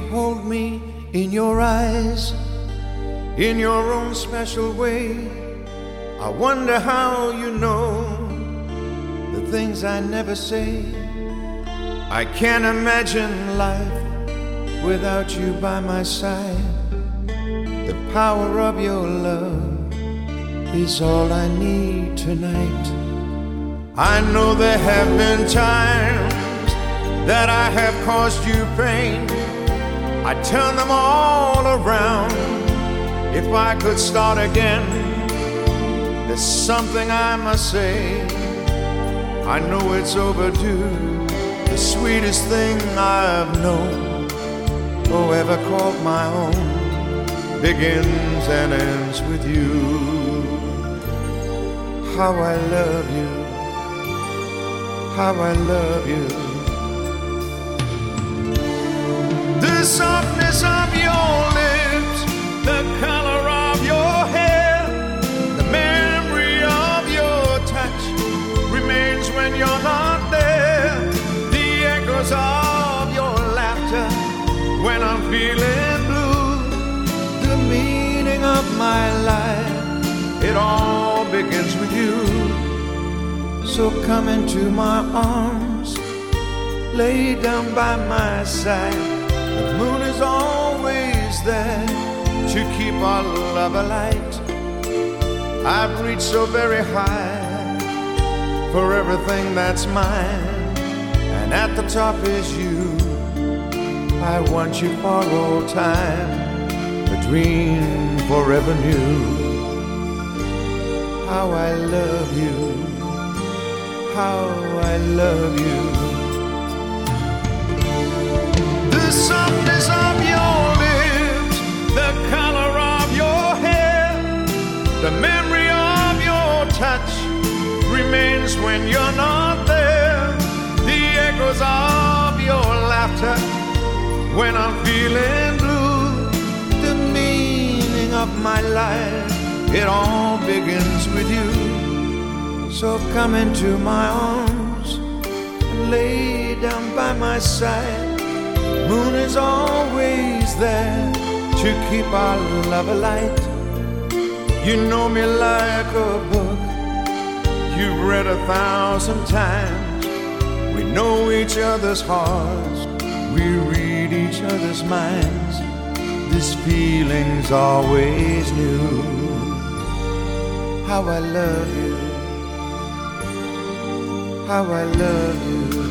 hold me in your eyes in your own special way. I wonder how you know the things I never say. I can't imagine life without you by my side. The power of your love is all I need tonight. I know there have been times that I have caused you pain. I turn them all around. If I could start again, there's something I must say. I know it's overdue. The sweetest thing I've known or ever called my own begins and ends with you. How I love you, how I love you. The softness of your lips, the color of your hair, the memory of your touch remains when you're not there. The echoes of your laughter when I'm feeling blue. The meaning of my life, it all begins with you. So come into my arms, lay down by my side. The moon is always there to keep our love alight. I've reached so very high for everything that's mine, and at the top is you. I want you for all time, a dream forever new. How I love you, how I love you. The softness of your lips, the color of your hair, the memory of your touch remains when you're not there. The echoes of your laughter when I'm feeling blue. The meaning of my life, it all begins with you. So come into my arms and lay down by my side. The moon is always there to keep our love alight. You know me like a book you've read 1,000 times. We know each other's hearts, we read each other's minds. This feeling's always new. How I love you, how I love you.